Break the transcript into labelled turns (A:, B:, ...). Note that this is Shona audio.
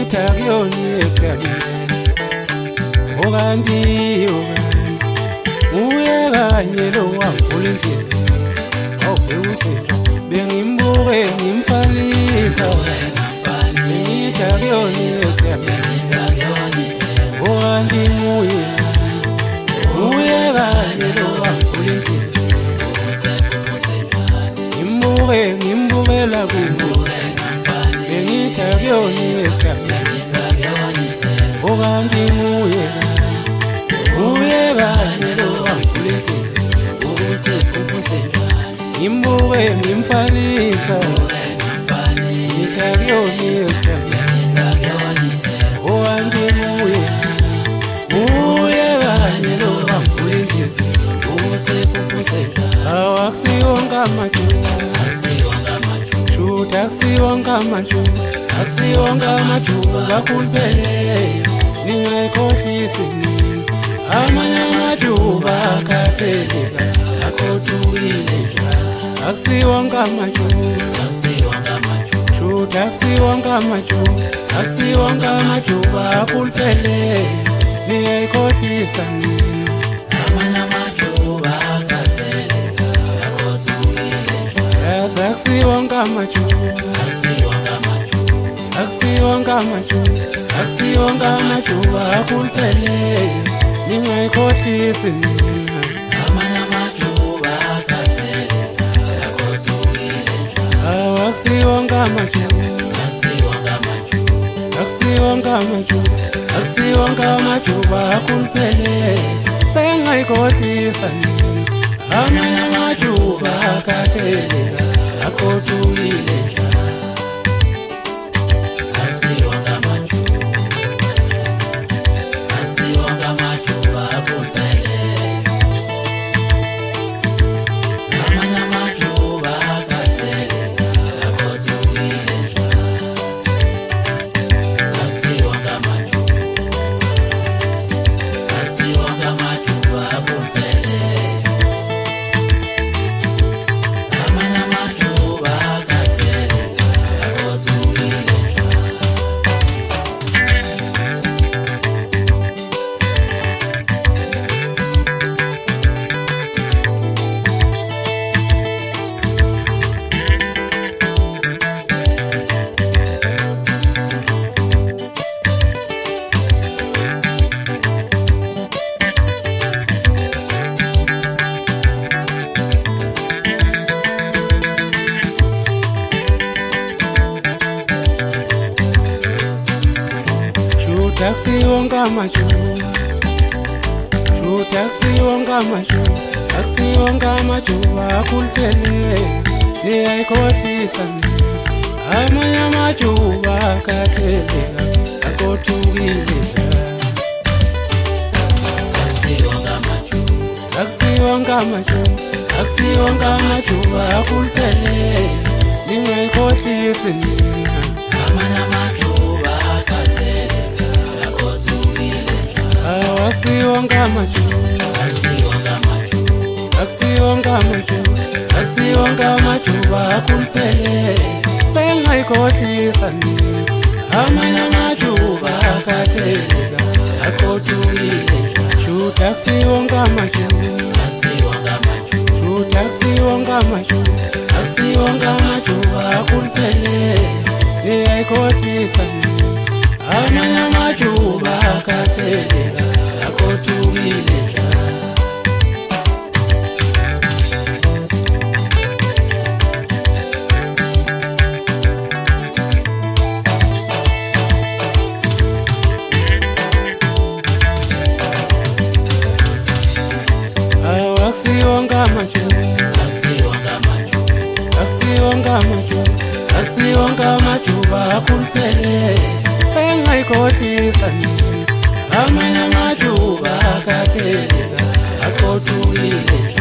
A: bengita kuyona ekuyamile okanti uye kanye lo wavula inhliziyo awubhekuse bengimbuke ngimfalisa bengita kuyona ekuyamile okanti uye kanye lo wavula inhliziyo ngimbukela kuwe bengita kuyona ekuyamile okanti uye kanye lo wavula inhliziyo ngimbuke ngimfalisa bengita kuyona ekuyamile okanti uye kanye lo wavula inhliziyo awasiwonga majuba akusiwonga majuba kuliphelele ningayikhohlisi amanye amajuba akhatheleka akhothukile njalo akusiwonga majuba akusiwonga majuba kuliphelele ningayikhohlisa amanye amajuba akhatheleka akhothukile njalo akusiwonga majuba kuliphelele ningayikhohlisi amanye amajuba akhatheleka akhothukile njalo akusiwonga majuba kuliphelele sengayikhohlisa amanye amajuba akhatheleka akhothukile njalo akusiwonga majuba kuliphelele ningayikhohlisa amanye amajuba akhatheleka akhothukile njalo akusiwonga majuba kuliphelele ningayikhohlisi amanye amajuba akhatheleka akhothukile njalo akusiwonga majuba kuliphelele sengayikhohlisa amanye amajuba akhatheleka akhothukile shuta akusiwonga majuba kuliphelele ningayikhohlisa amanye amajuba akhatheleka akhothukile njalo akusiwonga majuba kuliphelele sengayikhohlisa amanye amajuba akhatheleka akhothukile